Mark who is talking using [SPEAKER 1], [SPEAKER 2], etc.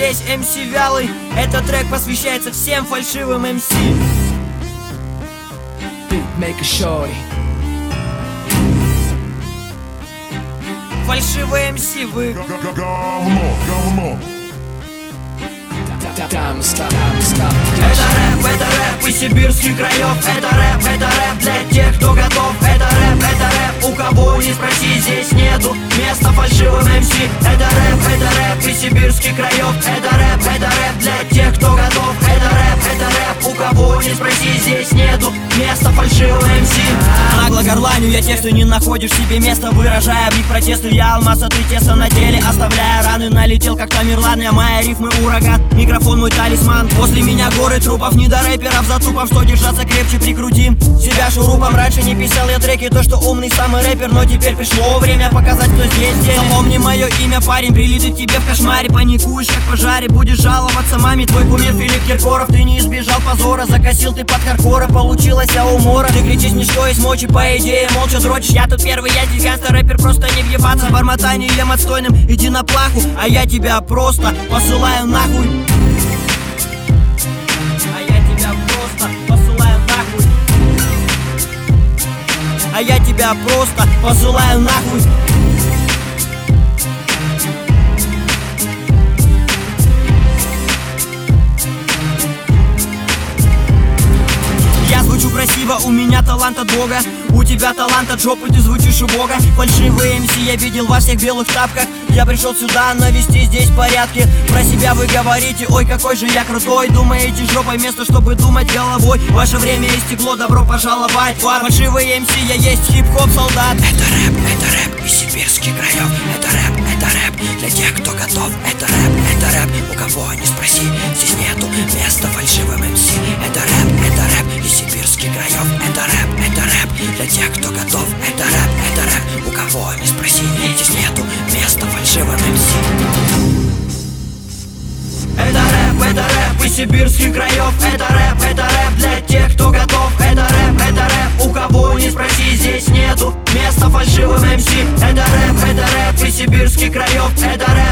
[SPEAKER 1] весь МС вялый. Этот трек посвящается всем фальшивым МС. Фальшивые МС, вы
[SPEAKER 2] говно.
[SPEAKER 1] Это рэп из сибирских краев. Это рэп для тех, кто готов. Это рэп, у кого не спроси, здесь нету места фальшивым МС. Это рэп из сибирских краев. Это рэп для тех, кто готов. Это рэп, у кого не спроси, здесь нету места фальшивым МС. Нагло горланю я тех, кто не находишь себе места, выражая в них протесты. Я алмаз, а ты тесто на теле, оставляя раны. Налетел как Тамерлан, а моя рифмы ураган. Микрофон мой талисман. После меня горы трупов, не до рэперов за трупов. Что держаться крепче, прикрути себя шурупом. Раньше не писал я треки, то что умный самый рэпер, но теперь пришло время показать, кто здесь деле. Запомни мое имя, парень, прилетит к тебе в кошмаре. Паникуешь, как в пожаре, будешь жаловаться маме. Твой кумир Филипп Киркоров, ты не избежал позора. Закосил ты под хардкора, получилось умора. Ты кричишь мне, что есть мочи, по идее молча дрочишь. Я тут первый, я гигантский рэпер, просто не въебаться бормотанием отстойным, иди на плаху. А я тебя просто посылаю нахуй. А я тебя просто посылаю нахуй. Я звучу красиво, у меня талант от Бога. У тебя талант от жопы, ты звучишь убого. Фальшивые МС я видел во всех белых тапках. Я пришел сюда навести здесь порядки. Про себя вы говорите, ой, какой же я крутой. Думаете жопой вместо, чтобы думать головой. Ваше время истекло, добро пожаловать. Фальшивые МС, я есть хип-хоп солдат.
[SPEAKER 3] Это рэп из сибирских краев. Это рэп для тех, кто готов. Это рэп, у кого не спроси, здесь нету места фальшивым МС. Это рэп из сибирских краев. Это рэп для тех, кто готов. Это рэп, у кого не спроси, здесь нету места фальшивым МС.
[SPEAKER 1] Это рэп из сибирских краев. Это рэп для тех, кто готов. Это рэп, у кого не спроси, здесь нету места фальшивым МС. Это рэп из сибирских краев. Это